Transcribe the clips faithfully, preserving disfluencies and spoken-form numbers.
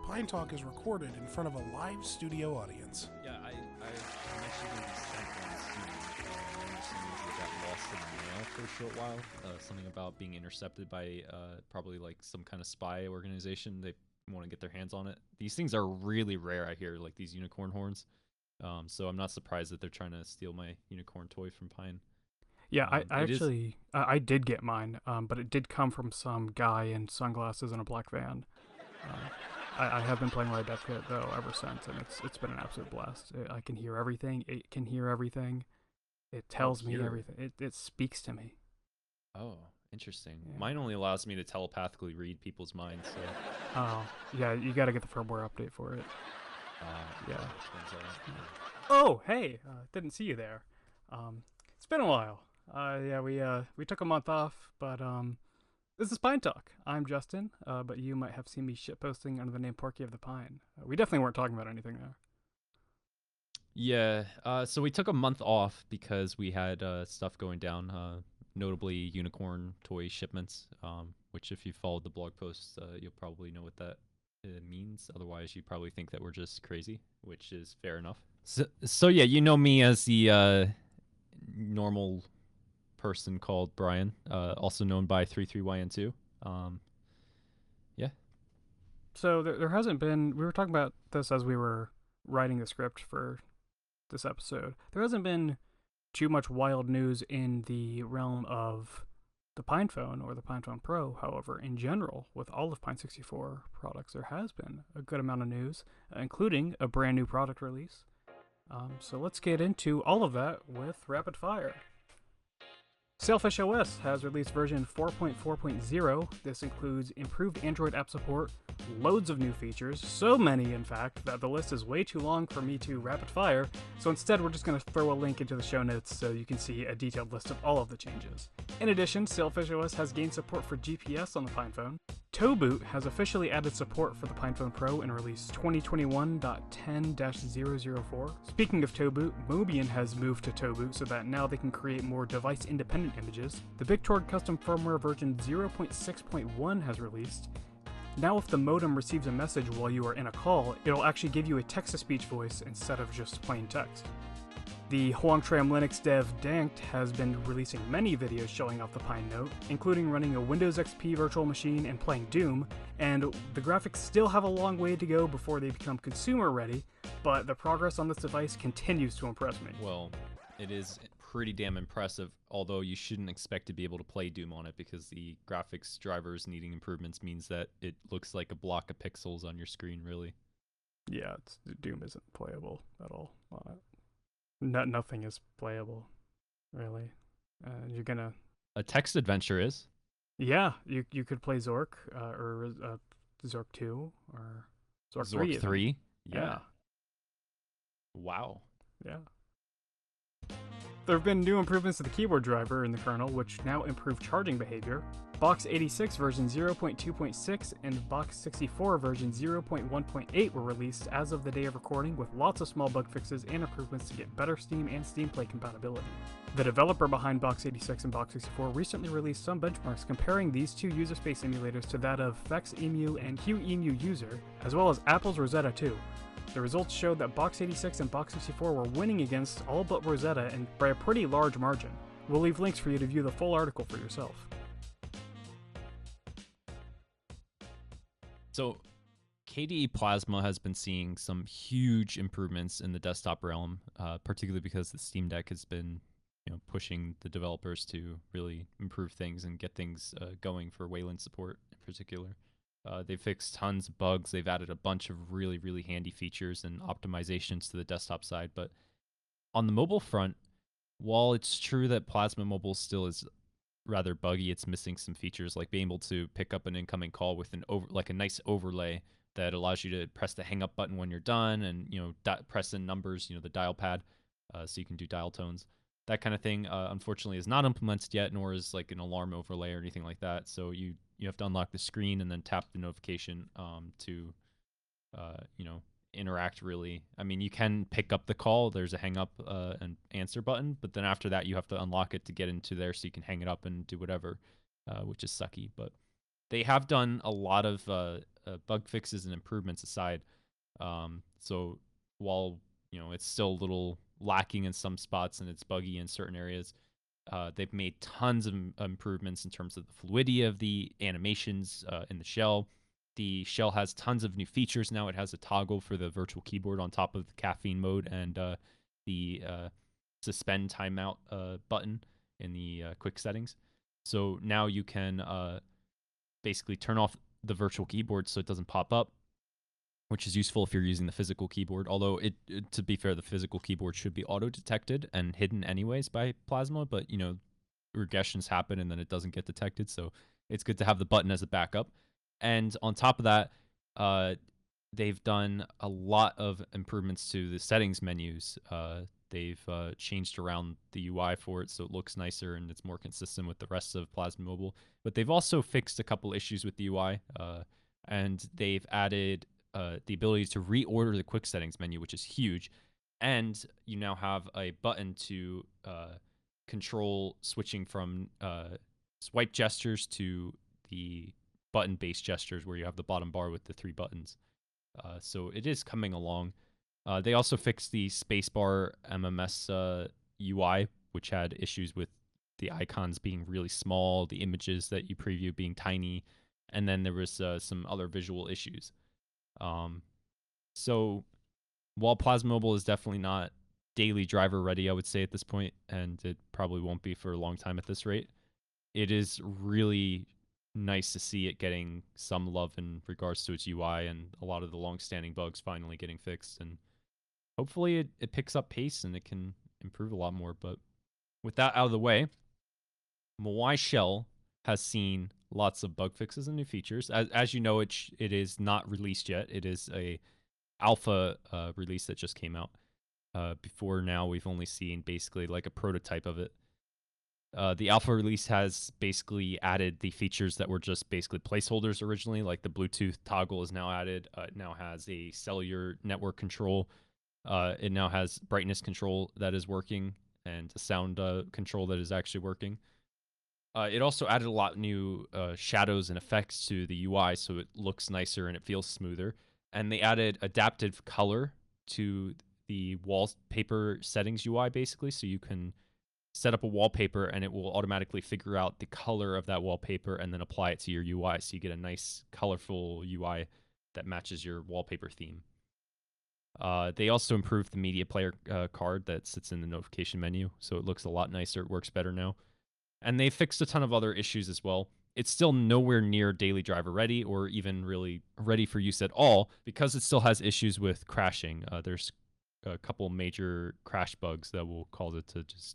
Pine Talk is recorded in front of a live studio audience. Yeah, I, I mentioned maybe sent ones too. Uh, my understanding is they got lost in the mail for a short while. Uh, something about being intercepted by uh, probably like some kind of spy organization. They want to get their hands on it. These things are really rare, I hear, like these unicorn horns. Um, so I'm not surprised that they're trying to steal my unicorn toy from Pine. Yeah, I, Um, I it is- actually I I did get mine, um, but it did come from some guy in sunglasses in a black van. Um, I, I have been playing Red Dead Kit though ever since, and it's it's been an absolute blast. It, I can hear everything. It can hear everything. It tells me hear. everything. It it speaks to me. Oh, interesting. Yeah. Mine only allows me to telepathically read people's minds. So, Oh yeah, you got to get the firmware update for it. uh, Yeah. turns out- Oh hey, uh, didn't see you there. Um, it's been a while. Uh, yeah, we uh we took a month off, but um, this is Pine Talk. I'm Justin, uh, but you might have seen me shitposting under the name Porky of the Pine. Uh, we definitely weren't talking about anything there. Yeah, uh, so we took a month off because we had uh, stuff going down, uh, notably unicorn toy shipments, um, which if you followed the blog posts, uh, you'll probably know what that uh, means. Otherwise, you probably think that we're just crazy, which is fair enough. So, so yeah, you know me as the uh, normal person called Brian, uh, also known by three three Y N two. Um, So there, there hasn't been. We were talking about this as we were writing the script for this episode. There hasn't been too much wild news in the realm of the PinePhone or the PinePhone Pro. However, in general, with all of Pine sixty-four products, there has been a good amount of news, uh, including a brand new product release. Um, so let's get into all of that with rapid fire. Sailfish O S has released version four point four point zero. This includes improved Android app support, loads of new features, so many in fact that the list is way too long for me to rapid fire, so instead we're just going to throw a link into the show notes so you can see a detailed list of all of the changes. In addition, Sailfish O S has gained support for G P S on the PinePhone. Toeboot has officially added support for the PinePhone Pro in release twenty twenty-one point ten dash zero zero four. Speaking of Toeboot, Mobian has moved to Toeboot so that now they can create more device-independent images. The Victorg custom firmware version zero point six point one has released. Now if the modem receives a message while you are in a call, it'll actually give you a text-to-speech voice instead of just plain text. The Huangtram Linux dev Dankt has been releasing many videos showing off the Pine Note, including running a Windows X P virtual machine and playing Doom, and the graphics still have a long way to go before they become consumer ready, but the progress on this device continues to impress me. well, it is pretty damn impressive, although you shouldn't expect to be able to play Doom on it because the graphics drivers needing improvements means that it looks like a block of pixels on your screen, really. Yeah, it's, Doom isn't playable at all on it. No, nothing is playable, really. Uh, you're gonna... A text adventure is. Yeah, you you could play Zork, uh, or uh, Zork two, or Zork, three. Zork even. three? Yeah, Wow. yeah. There have been new improvements to the keyboard driver in the kernel, which now improve charging behavior. Box eighty-six version zero point two point six and Box sixty-four version zero point one point eight were released as of the day of recording, with lots of small bug fixes and improvements to get better Steam and Steam Play compatibility. The developer behind Box eighty-six and Box sixty-four recently released some benchmarks comparing these two user space emulators to that of FexEmu and HuEmu User, as well as Apple's Rosetta two. The results showed that Box eighty-six and Box sixty-four were winning against all but Rosetta and by a pretty large margin. We'll leave links for you to view the full article for yourself. So, K D E Plasma has been seeing some huge improvements in the desktop realm, uh, particularly because the Steam Deck has been, you know, pushing the developers to really improve things and get things uh, going for Wayland support in particular. Uh, they've fixed tons of bugs. They've added a bunch of really, really handy features and optimizations to the desktop side. But on the mobile front, while it's true that Plasma Mobile still is rather buggy, it's missing some features like being able to pick up an incoming call with an over, like a nice overlay that allows you to press the hang up button when you're done, and you know di- press in numbers, you know the dial pad, uh, so you can do dial tones. That kind of thing, uh, unfortunately, is not implemented yet, nor is like an alarm overlay or anything like that. So you you have to unlock the screen and then tap the notification um, to, uh, you know, interact really. I mean, you can pick up the call. There's a hang up uh, and answer button, but then after that, you have to unlock it to get into there so you can hang it up and do whatever, uh, which is sucky. But they have done a lot of uh, uh, bug fixes and improvements aside, um, so while you know it's still a little lacking in some spots and it's buggy in certain areas, uh, they've made tons of improvements in terms of the fluidity of the animations uh, in the shell. The shell has tons of new features now. It has a toggle for the virtual keyboard on top of the caffeine mode and uh, the uh, suspend timeout uh, button in the uh, quick settings. So now you can uh, basically turn off the virtual keyboard so it doesn't pop up, which is useful if you're using the physical keyboard. Although, it, it to be fair, the physical keyboard should be auto-detected and hidden anyways by Plasma, but, you know, regressions happen and then it doesn't get detected, so it's good to have the button as a backup. And on top of that, uh, they've done a lot of improvements to the settings menus. Uh, they've uh, changed around the U I for it so it looks nicer and it's more consistent with the rest of Plasma Mobile. But they've also fixed a couple issues with the U I, uh, and they've added uh, the ability to reorder the quick settings menu, which is huge. And you now have a button to uh, control switching from uh, swipe gestures to the button-based gestures where you have the bottom bar with the three buttons. Uh, so it is coming along. Uh, they also fixed the spacebar M M S uh, U I, which had issues with the icons being really small, the images that you preview being tiny, and then there was uh, some other visual issues. Um, so while Plasma Mobile is definitely not daily driver ready, I would say at this point, and it probably won't be for a long time at this rate, it is really nice to see it getting some love in regards to its U I and a lot of the long-standing bugs finally getting fixed. And hopefully it, it picks up pace and it can improve a lot more. But with that out of the way, M I U I Shell has seen lots of bug fixes and new features. As, as you know, it, sh- it is not released yet. It is a alpha uh, release that just came out. Uh, before now, we've only seen basically like a prototype of it. Uh, the alpha release has basically added the features that were just basically placeholders originally, like the Bluetooth toggle is now added. Uh, it now has a cellular network control. Uh, it now has brightness control that is working and a sound uh, control that is actually working. Uh, it also added a lot of new uh, shadows and effects to the U I, so it looks nicer and it feels smoother. And they added adaptive color to the wallpaper settings U I, basically, so you can set up a wallpaper and it will automatically figure out the color of that wallpaper and then apply it to your U I, so you get a nice colorful U I that matches your wallpaper theme. Uh, they also improved the media player uh, card that sits in the notification menu, so it looks a lot nicer. It works better now. And they fixed a ton of other issues as well. It's still nowhere near daily driver ready or even really ready for use at all because it still has issues with crashing. Uh, there's a couple major crash bugs that will cause it to just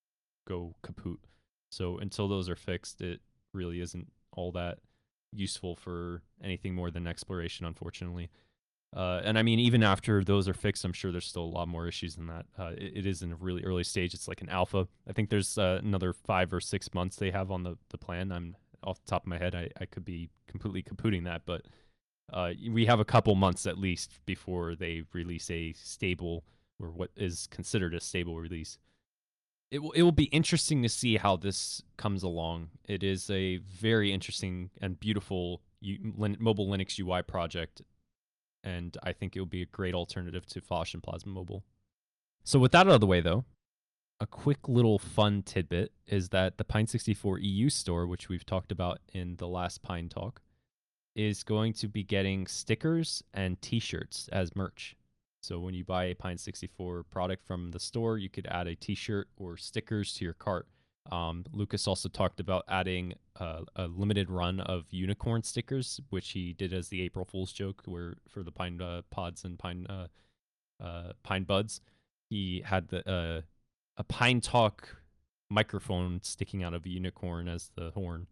go kaput. So until those are fixed, it really isn't all that useful for anything more than exploration, unfortunately. Uh, and I mean, even after those are fixed, I'm sure there's still a lot more issues than that. Uh, it, it is in a really early stage. It's like an alpha. I think there's uh, another five or six months they have on the, the plan. I'm off the top of my head. I, I could be completely kaputting that, but uh, we have a couple months at least before they release a stable or what is considered a stable release. It will, it will be interesting to see how this comes along. It is a very interesting and beautiful U, Lin, mobile Linux U I project, and I think it will be a great alternative to Phosh and Plasma Mobile. So with that out of the way, though, a quick little fun tidbit is that the Pine sixty-four E U store, which we've talked about in the last Pine Talk, is going to be getting stickers and t-shirts as merch. So when you buy a Pine sixty-four product from the store, you could add a t-shirt or stickers to your cart. Um, Lucas also talked about adding uh, a limited run of unicorn stickers, which he did as the April Fool's joke, where for the Pine uh, Pods and Pine uh, uh, Pine Buds, he had the uh, a Pine Talk microphone sticking out of a unicorn as the horn.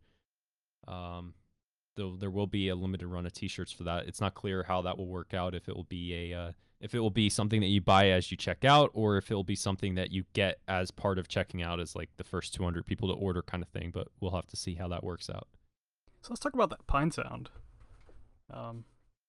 Um, though there will be a limited run of t-shirts for that. It's not clear how that will work out, if it will be a uh, if it will be something that you buy as you check out, or if it will be something that you get as part of checking out as like the first two hundred people to order kind of thing, but we'll have to see how that works out. So let's talk about that Pine sound. Um,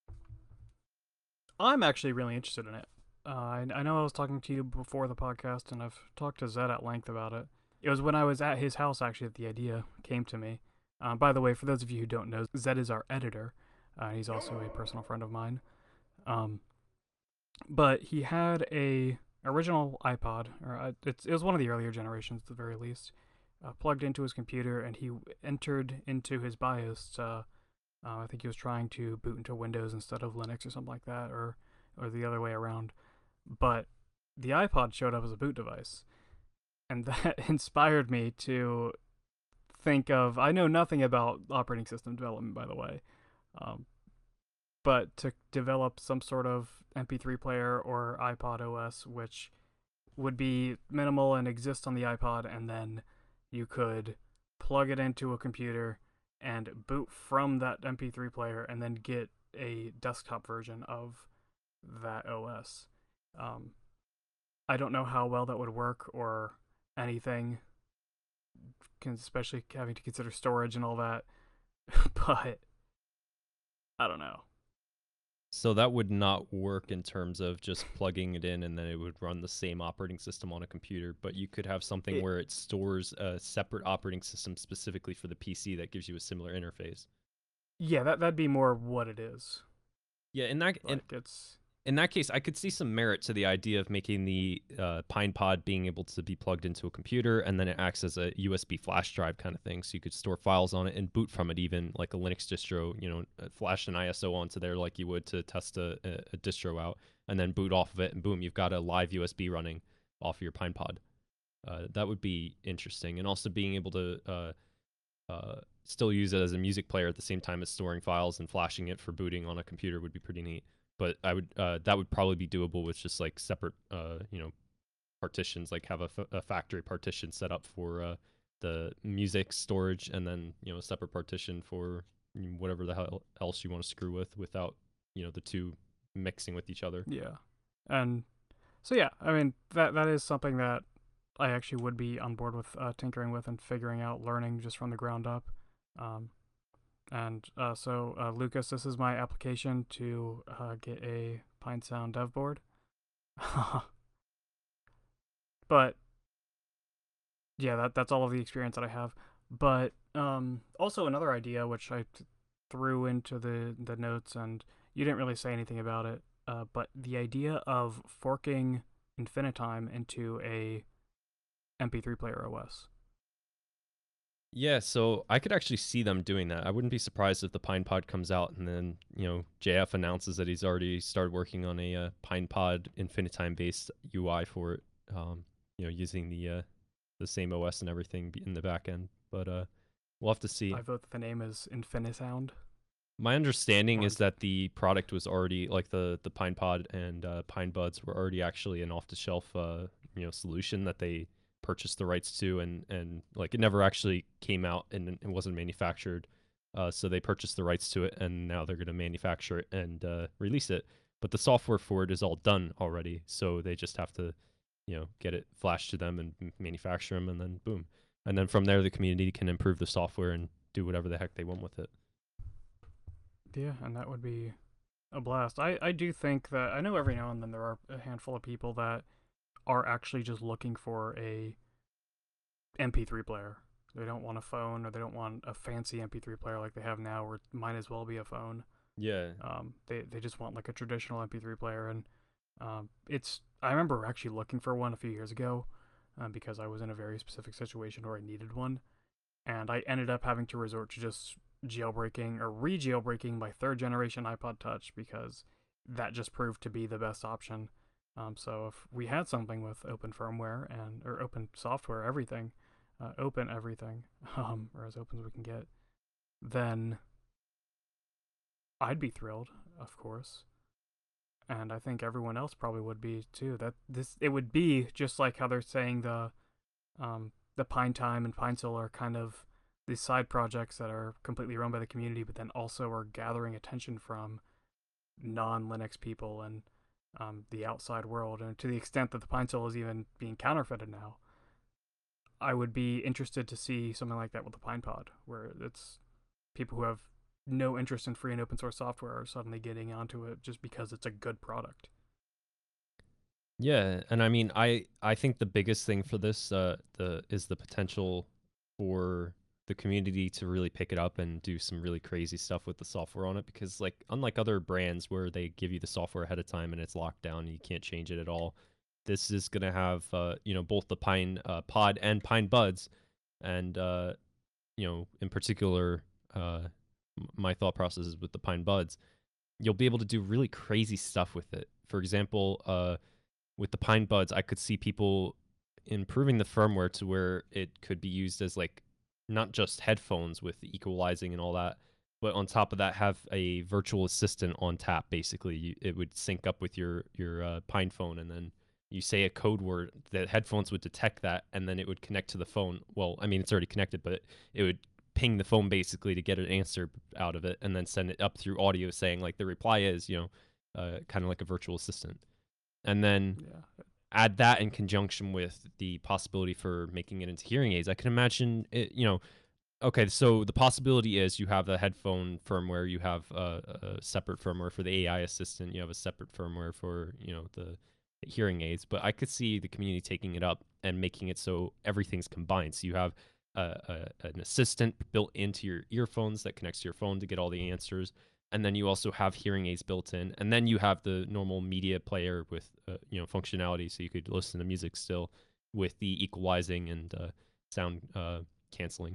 I'm actually really interested in it. Uh, I, I know I was talking to you before the podcast, and I've talked to Zed at length about it. It was when I was at his house, actually, that the idea came to me. Uh, by the way, for those of you who don't know, Zed is our editor. Uh, he's also a personal friend of mine. Um, but he had a original iPod, or uh, it's, it was one of the earlier generations at the very least, uh, plugged into his computer, and he entered into his BIOS. To, uh, I think he was trying to boot into Windows instead of Linux or something like that, or or the other way around. But the iPod showed up as a boot device, and that inspired me to think of. I know nothing about operating system development, by the way, um, but to develop some sort of M P three player or iPod O S, which would be minimal and exist on the iPod, and then you could plug it into a computer and boot from that M P three player, and then get a desktop version of that O S. Um, I don't know how well that would work or anything, especially having to consider storage and all that. But I don't know. So that would not work in terms of just plugging it in and then it would run the same operating system on a computer, but you could have something It- where it stores a separate operating system specifically for the P C that gives you a similar interface. Yeah, that that'd be more what it is. Yeah, in that in, Like it's in that case, I could see some merit to the idea of making the uh, Pine Pod being able to be plugged into a computer, and then it acts as a U S B flash drive kind of thing, so you could store files on it and boot from it, even like a Linux distro. You know, uh, flash an I S O onto there like you would to test a, a, a distro out, and then boot off of it, and boom, you've got a live U S B running off of your Pine Pod. Uh, that would be interesting, and also being able to uh, uh, still use it as a music player at the same time as storing files and flashing it for booting on a computer would be pretty neat. But I would uh, that would probably be doable with just like separate uh, you know partitions, like have a, f- a factory partition set up for uh, the music storage, and then you know a separate partition for whatever the hell else you want to screw with, without you know the two mixing with each other. yeah, and so yeah, I mean that that is something that I actually would be on board with uh, tinkering with and figuring out, learning just from the ground up. Um, and uh, so uh, Lucas, this is my application to uh, get a Pine Sound dev board. But yeah, that that's all of the experience that I have. But um, also another idea which I t- threw into the the notes, and you didn't really say anything about it. Uh, but the idea of forking Infinitime into a M P three player O S. Yeah, so I could actually see them doing that. I wouldn't be surprised if the Pine Pod comes out and then, you know, J F announces that he's already started working on a uh, Pine Pod Infinitime based U I for it. Um, you know, using the uh, the same O S and everything in the back end. But uh, we'll have to see. I vote that the name is Infinisound. My understanding is Or- that the product was already like the the Pine Pod and uh, Pine Buds were already actually an off the shelf uh, you know solution that they purchased the rights to, and and like it never actually came out and it wasn't manufactured. Uh, so they purchased the rights to it, and now they're going to manufacture it and uh, release it. But the software for it is all done already, so they just have to, you know, get it flashed to them and m- manufacture them, and then boom. And then from there, the community can improve the software and do whatever the heck they want with it. Yeah, and that would be a blast. I, I do think that I know every now and then there are a handful of people that are actually just looking for a M P three player. They don't want a phone, or they don't want a fancy M P three player like they have now, where it might as well be a phone. Yeah. Um, they they just want like a traditional M P three player, and um, it's. I remember actually looking for one a few years ago, um, because I was in a very specific situation where I needed one, and I ended up having to resort to just jailbreaking or re-jailbreaking my third generation iPod Touch, because that just proved to be the best option. Um, so if we had something with open firmware and or open software, everything, uh, open everything, um, or as open as we can get, then I'd be thrilled, of course, and I think everyone else probably would be too. That this it would be just like how they're saying the, um, the Pine Time and Pine Sol are kind of these side projects that are completely run by the community, but then also are gathering attention from non-Linux people and um, the outside world, and to the extent that the Pine Sol is even being counterfeited now. I would be interested to see something like that with the Pine Pod, where it's people who have no interest in free and open source software are suddenly getting onto it just because it's a good product. Yeah, and I mean, I I think the biggest thing for this uh the is the potential for the the community to really pick it up and do some really crazy stuff with the software on it, because like unlike other brands where they give you the software ahead of time and it's locked down and you can't change it at all, this is going to have uh, you know, both the Pine uh, Pod and Pine Buds, and uh, you know, in particular, uh, my thought process is with the Pine Buds, you'll be able to do really crazy stuff with it. For example, uh, with the Pine Buds, I could see people improving the firmware to where it could be used as like not just headphones with the equalizing and all that, but on top of that have a virtual assistant on tap. Basically, you, it would sync up with your your uh, Pine phone, and then you say a code word, the headphones would detect that, and then it would connect to the phone. Well, I mean, it's already connected, but it would ping the phone basically to get an answer out of it, and then send it up through audio saying like the reply is, you know, uh, kind of like a virtual assistant. And then Yeah. add that in conjunction with the possibility for making it into hearing aids. I can imagine it, you know, okay, so the possibility is you have the headphone firmware, you have a, a separate firmware for the A I assistant, you have a separate firmware for, you know, the, the hearing aids, but I could see the community taking it up and making it so everything's combined. So you have a, a, an assistant built into your earphones that connects to your phone to get all the answers. And then you also have hearing aids built in, and then you have the normal media player with uh, you know, functionality, so you could listen to music still with the equalizing and uh, sound uh, canceling.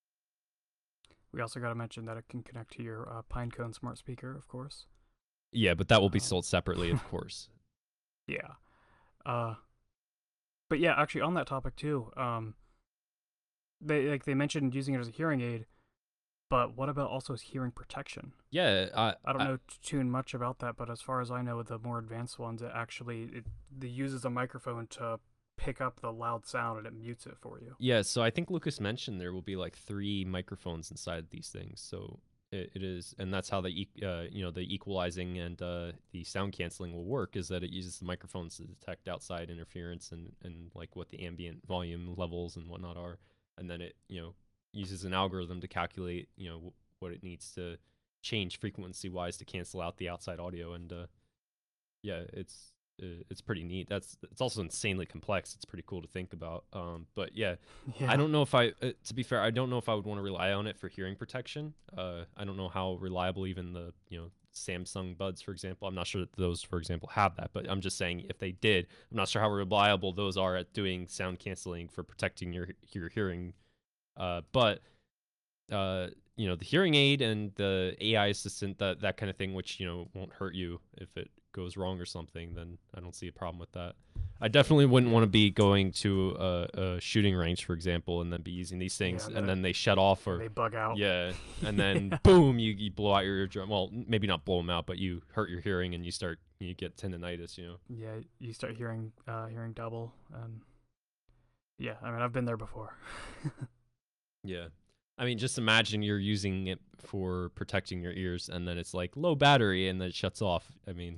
We also got to mention that it can connect to your uh, Pinecone smart speaker, of course. Yeah, but that will be Um, sold separately, of course. Yeah. Uh, but yeah, actually on that topic too, um, they like they mentioned using it as a hearing aid, but what about also as hearing protection? Yeah, I, I don't I- know t- too much about that, but as far as I know, the more advanced ones, it actually it, it uses a microphone to pick up the loud sound and it mutes it for you. Yeah, so I think Lucas mentioned there will be like three microphones inside these things. So it, it is, and that's how the e- uh, you know, the equalizing and uh, the sound canceling will work. Is that it uses the microphones to detect outside interference and and like what the ambient volume levels and whatnot are, and then it, you know, uses an algorithm to calculate, you know, w- what it needs to change frequency wise to cancel out the outside audio. And uh, yeah, it's uh, it's pretty neat. That's it's also insanely complex. It's pretty cool to think about. Um, but yeah, Yeah. I don't know if I, uh, to be fair, I don't know if I would want to rely on it for hearing protection. Uh, I don't know how reliable even the, you know, Samsung Buds, for example. I'm not sure that those, for example, have that. But I'm just saying if they did, I'm not sure how reliable those are at doing sound canceling for protecting your your hearing. Uh, but uh, you know, the hearing aid and the A I assistant, that that kind of thing, which, you know, won't hurt you if it goes wrong or something, then I don't see a problem with that. I definitely wouldn't want to be going to a, a shooting range, for example, and then be using these things, Yeah, and that- then they shut off, And or they bug out. yeah, and then Yeah. boom, you, you blow out your eardrum. Well, maybe not blow them out, but you hurt your hearing and you start you get tendonitis. You know. Yeah, you start hearing uh, hearing double, and yeah, I mean I've been there before. Yeah. I mean, just imagine you're using it for protecting your ears, and then it's like low battery, and then it shuts off. I mean,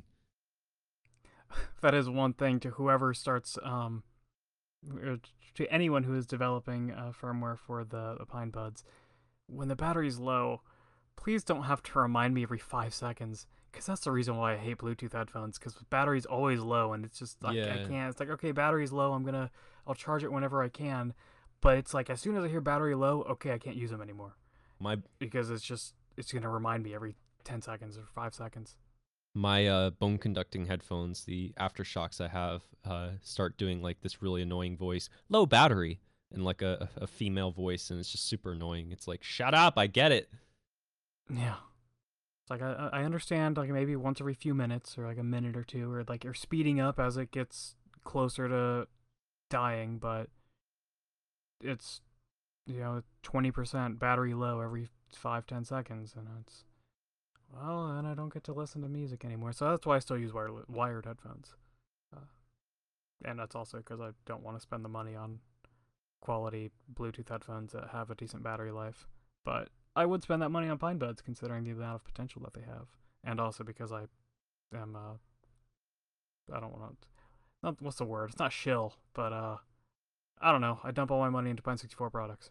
That is one thing to whoever starts um er, to anyone who is developing uh, firmware for the, the Pine Buds. When the battery's low, please don't have to remind me every five seconds, because that's the reason why I hate Bluetooth headphones, because the battery's always low, and it's just like I Yeah. can't. It's like, okay, battery's low, I'm gonna I'll charge it whenever I can, but it's like as soon as I hear battery low, okay, I can't use them anymore, my because it's just it's gonna remind me every ten seconds or five seconds. my uh, bone conducting headphones, the aftershocks I have, uh, start doing like this really annoying voice, low battery, and like a, a female voice, and it's just super annoying. It's like, shut up, I get it. Yeah. It's like I I understand like maybe once every few minutes or like a minute or two, or like you're speeding up as it gets closer to dying, but it's, you know, twenty percent battery low every five ten seconds, and it's, well, then I don't get to listen to music anymore. So that's why I still use wired wired headphones, uh, and that's also because I don't want to spend the money on quality Bluetooth headphones that have a decent battery life. But I would spend that money on Pine Buds considering the amount of potential that they have, and also because I am uh I don't want to, not what's the word? It's not shill, but uh I don't know. I dump all my money into Pine sixty-four products.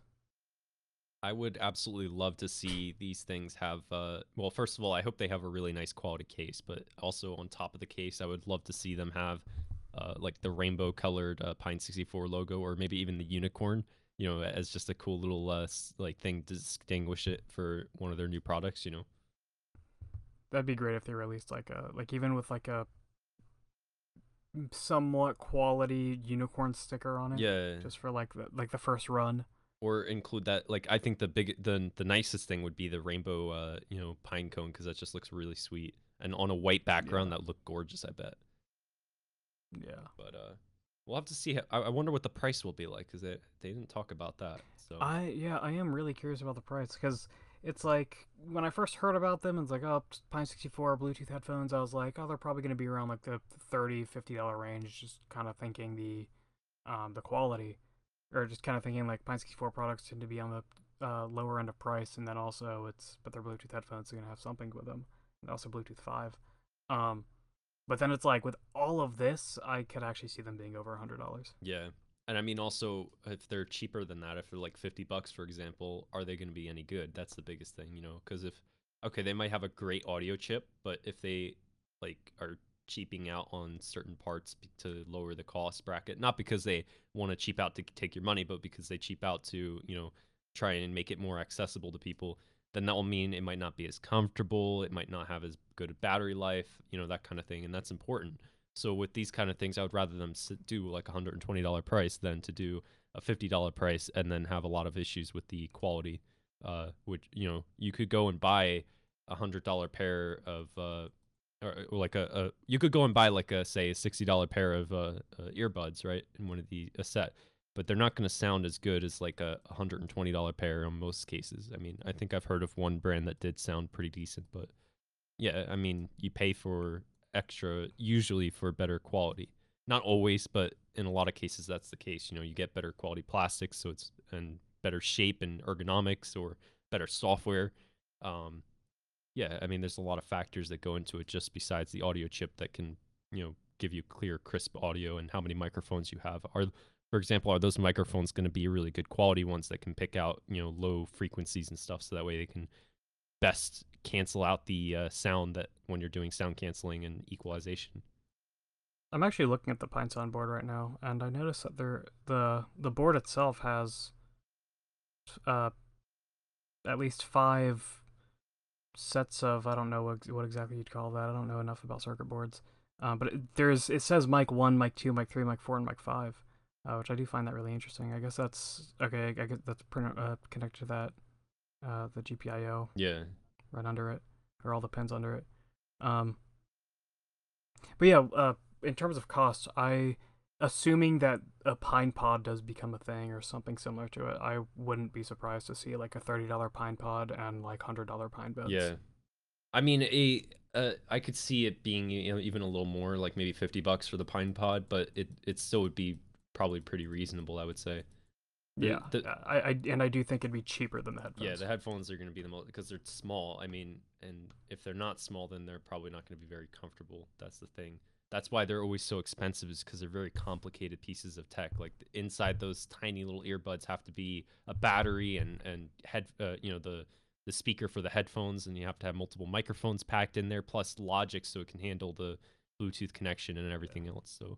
I would absolutely love to see these things have, uh, well, first of all, I hope they have a really nice quality case, but also on top of the case, I would love to see them have uh, like the rainbow colored uh, Pine sixty-four logo, or maybe even the unicorn. you know, as just a cool little uh, s- like thing to distinguish it for one of their new products. You know. That'd be great if they released like a like even with like a somewhat quality unicorn sticker on it, Yeah. just for like the like the first run. Or include that. Like I think the big the the nicest thing would be the rainbow, uh, you know, pine cone because that just looks really sweet and on a white background Yeah. that would look gorgeous. I bet. Yeah. But uh, we'll have to see. How, I, I wonder what the price will be like because they they didn't talk about that. So I yeah, I am really curious about the price because it's like when I first heard about them, it's like oh, Pine sixty-four Bluetooth headphones. I was like, oh, they're probably going to be around like the thirty, fifty dollar range. Just kind of thinking the um the quality, or just kind of thinking like Pine sixty-four products tend to be on the uh, lower end of price, and then also it's but they're Bluetooth headphones, so you're gonna have something with them, and also Bluetooth five. Um, but then it's like with all of this, I could actually see them being over a hundred dollars. yeah, and I mean also if they're cheaper than that, if they're like fifty bucks for example, are they going to be any good? That's the biggest thing, you know, because if okay they might have a great audio chip, but if they like are cheaping out on certain parts b- to lower the cost bracket, not because they want to cheap out to take your money, but because they cheap out to you know try and make it more accessible to people, then that will mean it might not be as comfortable, it might not have as good a battery life, you know, that kind of thing, and that's important. So with these kind of things, I would rather them s- do like a hundred and twenty dollar price than to do a fifty dollar price and then have a lot of issues with the quality. Uh, which you know you could go and buy a hundred dollar pair of uh, or, or like a, a you could go and buy like a say a sixty dollar pair of uh, uh, earbuds, right? In one of the a set, but they're not going to sound as good as like a one hundred and twenty dollar pair in most cases. I mean, I think I've heard of one brand that did sound pretty decent, but yeah, I mean, you pay for extra usually for better quality. Not always, but in a lot of cases that's the case. You know, you get better quality plastics, so it's and better shape and ergonomics or better software. Um, yeah, I mean, there's a lot of factors that go into it just besides the audio chip that can, you know, give you clear, crisp audio and how many microphones you have. Are, for example, are those microphones going to be really good quality ones that can pick out, you know, low frequencies and stuff so that way they can best cancel out the uh, sound that when you're doing sound canceling and equalization. I'm actually looking at the PineSound board right now, and I noticed that there the the board itself has uh at least five sets of I don't know what, what exactly you'd call that. I don't know enough about circuit boards. Uh, but it, there's it says mic one, mic two, mic three, mic four, and mic five, uh, which I do find that really interesting. I guess that's okay. I guess that's print, uh, connected to that uh, the G P I O Yeah. right under it, or all the pins under it. Um, but yeah, uh, in terms of cost, I assuming that a Pine Pod does become a thing or something similar to it, I wouldn't be surprised to see like a thirty dollar Pine Pod and like hundred dollar Pine Buds. Yeah. I mean, a uh, I could see it being you know even a little more, like maybe fifty bucks for the Pine Pod, but it it still would be probably pretty reasonable, I would say. The, Yeah, the I, I and I do think it'd be cheaper than the headphones. yeah, the headphones are going to be the most because they're small. I mean, and if they're not small, then they're probably not going to be very comfortable. That's the thing. That's why they're always so expensive, is because they're very complicated pieces of tech. Like inside those tiny little earbuds have to be a battery and and head, uh, you know, the the speaker for the headphones, and you have to have multiple microphones packed in there, plus logic so it can handle the Bluetooth connection and everything else. So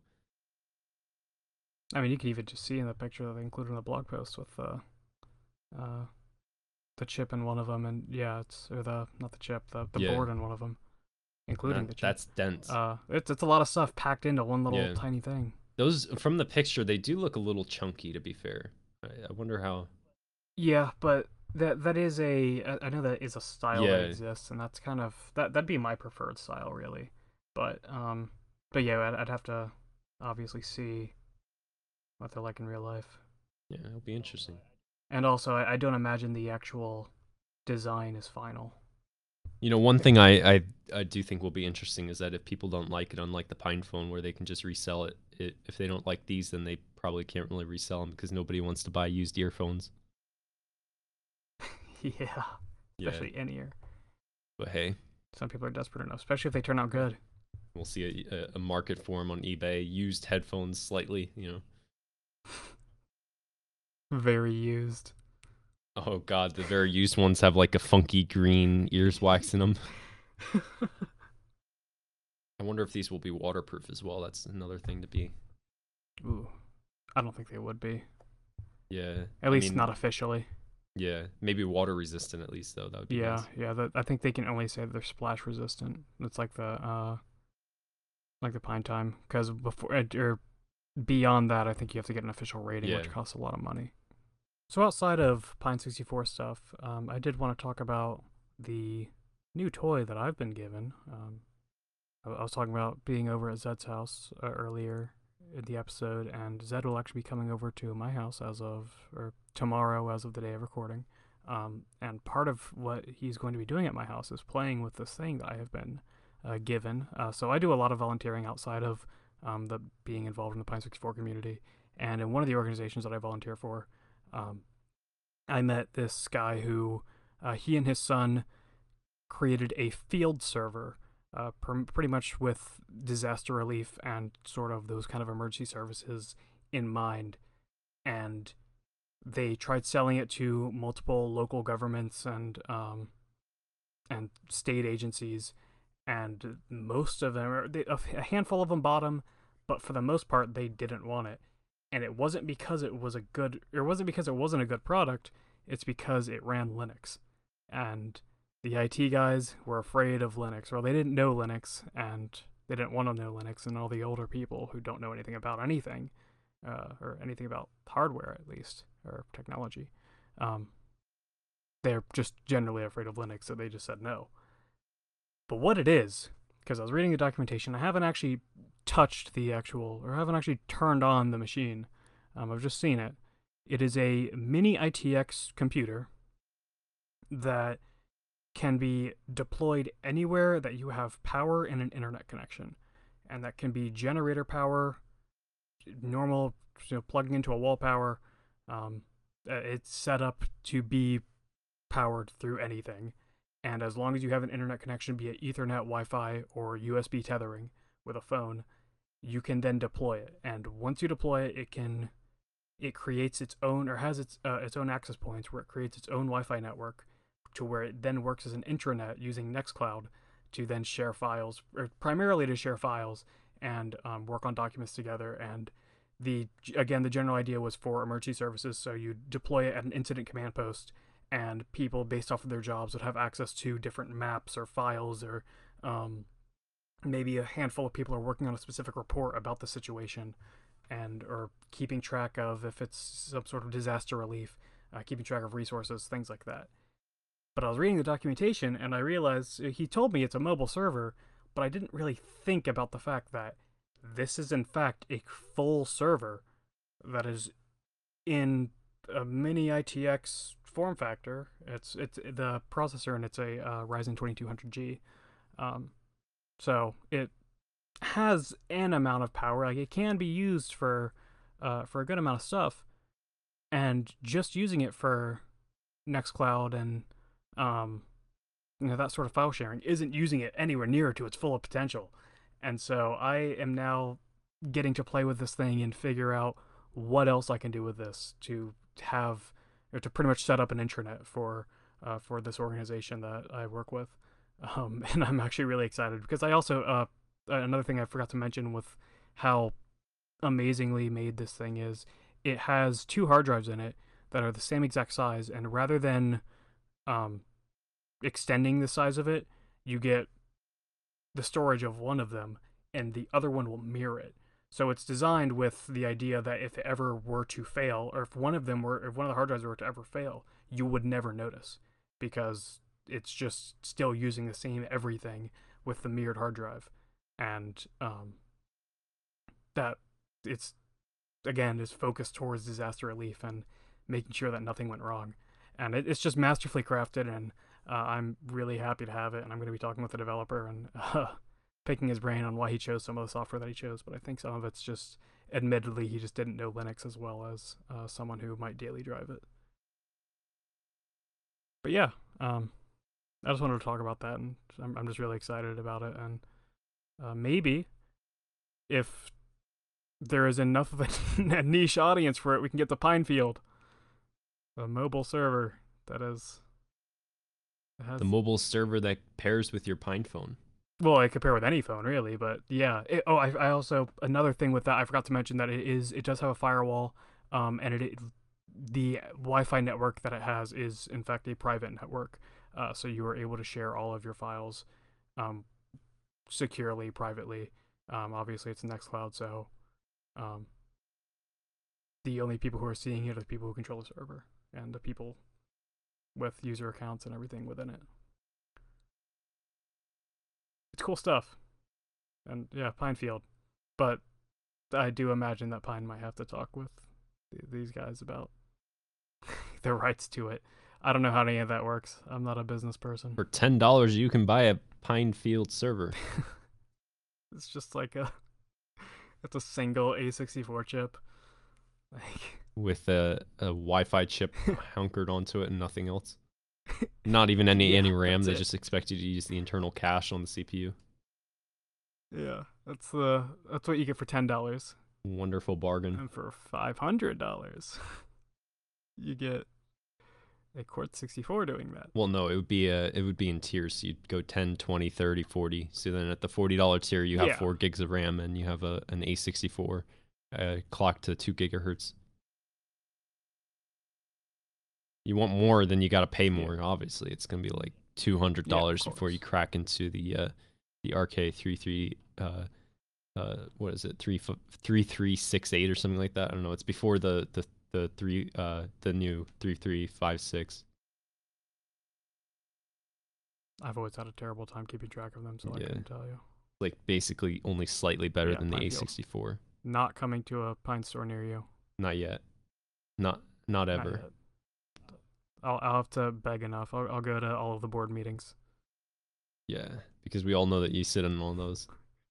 I mean, you can even just see in the picture that they included in the blog post with the uh, the chip in one of them, and yeah, it's or the not the chip, the the yeah, board in one of them, including that, the chip. that's dense. Uh, it's it's a lot of stuff packed into one little Yeah. tiny thing. Those from the picture, they do look a little chunky. To be fair, I, I wonder how. Yeah, but that that is a I I know that is a style that Yeah, exists, and that's kind of that that'd be my preferred style, really. But um, but yeah, I'd, I'd have to obviously see what they're like in real life, yeah, it'll be interesting. and also I, I don't imagine the actual design is final. You know, one thing I, I I do think will be interesting is that if people don't like it, unlike the Pine Phone, where they can just resell it, it if they don't like these, then they probably can't really resell them because nobody wants to buy used earphones. Yeah, Yeah, especially in ear. but hey, Some people are desperate enough, especially if they turn out good. we'll see a, a, a market for them on eBay. Used headphones, slightly, you know. Very used. Oh God, the very used ones have like a funky green ears wax in them. I wonder if these will be waterproof as well. That's another thing to be. Ooh, I don't think they would be. Yeah. At I least mean, not officially. yeah, maybe water resistant at least though. That would be Yeah, nice. yeah. That, I think they can only say that they're splash resistant. It's like the uh, like the Pine Time, because before uh, or beyond that, I think you have to get an official rating, Yeah. which costs a lot of money. So outside of Pine sixty-four stuff, um, I did want to talk about the new toy that I've been given. Um, I, I was talking about being over at Zed's house uh, earlier in the episode, and Zed will actually be coming over to my house as of or tomorrow, as of the day of recording. Um, and part of what he's going to be doing at my house is playing with this thing that I have been uh, given. Uh, so I do a lot of volunteering outside of um, the being involved in the Pine sixty-four community, and in one of the organizations that I volunteer for, um, I met this guy who uh, he and his son created a field server, uh, pr- pretty much with disaster relief and sort of those kind of emergency services in mind. And they tried selling it to multiple local governments and um, and state agencies, and most of them, or they, a handful of them, bought them, but for the most part, they didn't want it. And it wasn't because it was a good, or it wasn't because it wasn't a good product. It's because it ran Linux, and the I T guys were afraid of Linux, or they didn't know Linux, and they didn't want to know Linux. And all the older people who don't know anything about anything, uh, or anything about hardware at least, or technology, um, they're just generally afraid of Linux, so they just said no. But what it is, because I was reading the documentation, I haven't actually touched the actual, or haven't actually turned on the machine. Um, I've just seen it. It is a mini I T X computer that can be deployed anywhere that you have power and an internet connection. And that can be generator power, normal, you know, plugging into a wall power. Um, it's set up to be powered through anything. And as long as you have an internet connection, be it Ethernet, Wi-Fi, or U S B tethering with a phone, you can then deploy it. And once you deploy it, it can it creates its own, or has its uh, its own access points where it creates its own Wi-Fi network, to where it then works as an intranet using Nextcloud to then share files, or primarily to share files and um, work on documents together. And the again, the general idea was for emergency services, so you deploy it at an incident command post, and people based off of their jobs would have access to different maps or files, or um, maybe a handful of people are working on a specific report about the situation, and or keeping track of if it's some sort of disaster relief, uh, keeping track of resources, things like that. But I was reading the documentation and I realized he told me it's a mobile server, but I didn't really think about the fact that this is in fact a full server that is in a mini I T X form factor. It's it's the processor, and it's a uh, Ryzen twenty-two hundred G. Um, so it has an amount of power. Like, it can be used for uh, for a good amount of stuff, and just using it for Nextcloud and um, you know, that sort of file sharing isn't using it anywhere near to its full potential. And so I am now getting to play with this thing and figure out what else I can do with this to have, or to pretty much set up an intranet for uh, for this organization that I work with. Um, and I'm actually really excited because I also uh, another thing I forgot to mention with how amazingly made this thing is, it has two hard drives in it that are the same exact size, and rather than um, extending the size of it, you get the storage of one of them, and the other one will mirror it. So it's designed with the idea that if it ever were to fail, or if one of them were, if one of the hard drives were to ever fail, you would never notice, because it's just still using the same everything with the mirrored hard drive. And um, that it's, again, is focused towards disaster relief and making sure that nothing went wrong. And it, it's just masterfully crafted, and uh, I'm really happy to have it. And I'm going to be talking with the developer and uh, picking his brain on why he chose some of the software that he chose. But I think some of it's just, admittedly, he just didn't know Linux as well as uh, someone who might daily drive it. But yeah, um, I just wanted to talk about that, and I'm, I'm just really excited about it. And uh, maybe if there is enough of a niche audience for it, we can get the Pinefield, a mobile server that is has, The mobile server that pairs with your Pine phone. well, I compare with any phone really, but yeah. It, oh, I, I also, another thing with that, I forgot to mention that it is it does have a firewall, um, and it, it the Wi-Fi network that it has is in fact a private network. Uh, so you are able to share all of your files um, securely, privately. Um, obviously, it's Nextcloud, so um, the only people who are seeing it are the people who control the server and the people with user accounts and everything within it. It's cool stuff. And yeah, Pinefield. But I do imagine that Pine might have to talk with th- these guys about their rights to it. I don't know how any of that works. I'm not a business person. For ten dollars, you can buy a Pinefield server. It's just like a, it's a single A sixty-four chip. Like, With a, a Wi-Fi chip hunkered onto it and nothing else. Not even any Yeah, any RAM. that's They it. just expect you to use the internal cache on the C P U. yeah, that's the that's what you get for ten dollars, Wonderful bargain. and for five hundred dollars, you get a Quartz sixty-four doing that. Well, no, it would be uh it would be in tiers. So you'd go ten, twenty, thirty, forty. So then at the forty dollar tier, you have Yeah. four gigs of RAM and you have a an A sixty-four uh, clocked to two gigahertz. You want more, then you got to pay more. Obviously, it's gonna be like two hundred dollars Yeah, of before you course. crack into the uh, the R K three three uh uh what is it three three three six eight or something like that. I don't know. It's before the the the three uh the new three three five six. I've always had a terrible time keeping track of them, so I Yeah. couldn't tell you. Like basically only slightly better Yeah, than the A Pinefield. sixty-four. Not coming to a Pine store near you. Not yet. Not not Not ever. yet. I'll I'll have to beg enough. I'll I'll go to all of the board meetings. Yeah, because we all know that you sit in all those,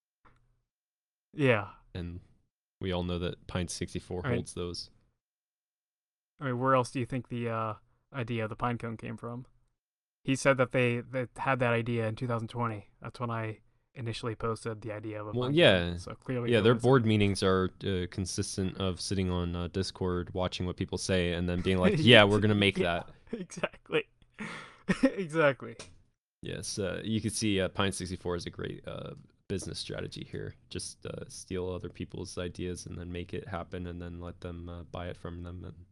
Yeah. and we all know that Pine sixty-four Right. holds those. I mean, where else do you think the uh, idea of the pine cone came from? He said that they, they had that idea in two thousand twenty. That's when I initially posted the idea of a Well, pine yeah. cone. So clearly, Yeah, it their was- board meetings are uh, consistent of sitting on uh, Discord, watching what people say, and then being like, "Yeah, we're gonna make Yeah. that." Exactly. Exactly. Yes, uh, you could see uh, Pine sixty-four is a great uh, business strategy here. Just uh, steal other people's ideas and then make it happen, and then let them uh, buy it from them, and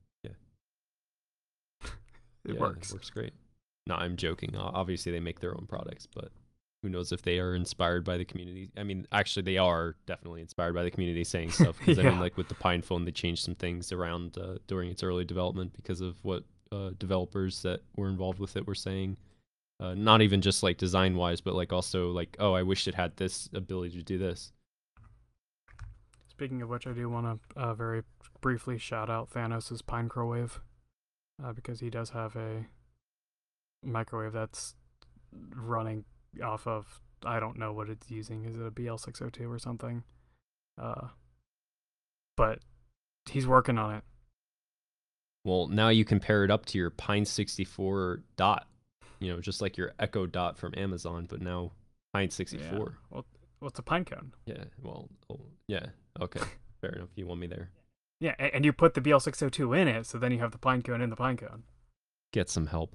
It yeah, works. It works great. No, I'm joking. O- Obviously, they make their own products, but who knows if they are inspired by the community? I mean, actually, they are definitely inspired by the community saying stuff. Because I mean, Yeah. like with the Pine phone, they changed some things around uh, during its early development because of what uh, developers that were involved with it were saying. Uh, not even just like design wise, but like also like, oh, I wish it had this ability to do this. Speaking of which, I do want to uh, very briefly shout out Thanos' Pinecrowave, uh, because he does have a microwave that's running off of, I don't know what it's using. Is it a B L six oh two or something? Uh, but he's working on it. Well, now you can pair it up to your Pine sixty-four Dot, you know, just like your Echo Dot from Amazon, but now Pine sixty-four. Yeah. Well, what's a pine cone? Yeah, well, oh, yeah, okay, fair enough. You want me there? Yeah, a- and you put the B L six oh two in it, so then you have the pine cone in the pine cone. Get some help.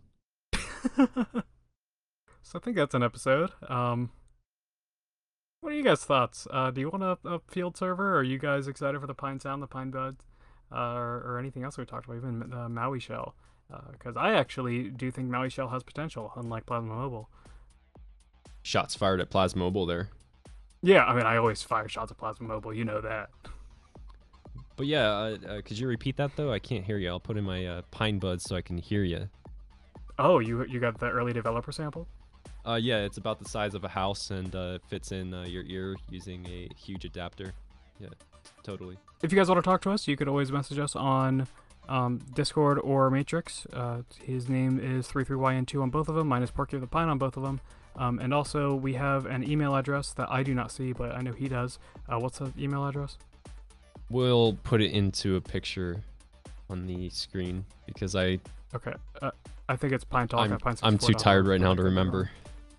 So I think that's an episode. Um, what are you guys' thoughts? Uh, do you want a, a field server? Are you guys excited for the Pine Sound, the Pine Buds, uh, or, or anything else we talked about, even uh, Maui Shell? Because I actually do think Maui Shell has potential, unlike Plasma Mobile. Shots fired at Plasma Mobile there. Yeah, I mean, I always fire shots at Plasma Mobile. You know that. But yeah, uh, uh, could you repeat that though? I can't hear you. I'll put in my uh, Pine Buds so I can hear you. Oh, you you got the early developer sample? Uh, yeah, it's about the size of a house and uh, fits in uh, your ear using a huge adapter. Yeah, totally. If you guys want to talk to us, you could always message us on um, Discord or Matrix. Uh, his name is three three Y N two on both of them. Mine is Porky the Pine on both of them. Um, and also, we have an email address that I do not see, but I know he does. Uh, what's the email address? We'll put it into a picture on the screen because I Okay. Uh, I think it's Pine Talk I'm, at Pine I'm too tired right now to remember.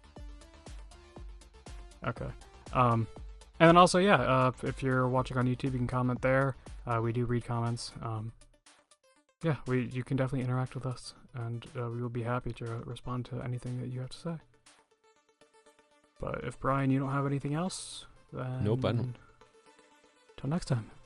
Okay. Um, and then also, yeah, uh, if you're watching on YouTube, you can comment there. Uh, we do read comments. Um, yeah, we you can definitely interact with us, and uh, we will be happy to respond to anything that you have to say. But if Brian, you don't have anything else, then Nope, I don't. Till next time.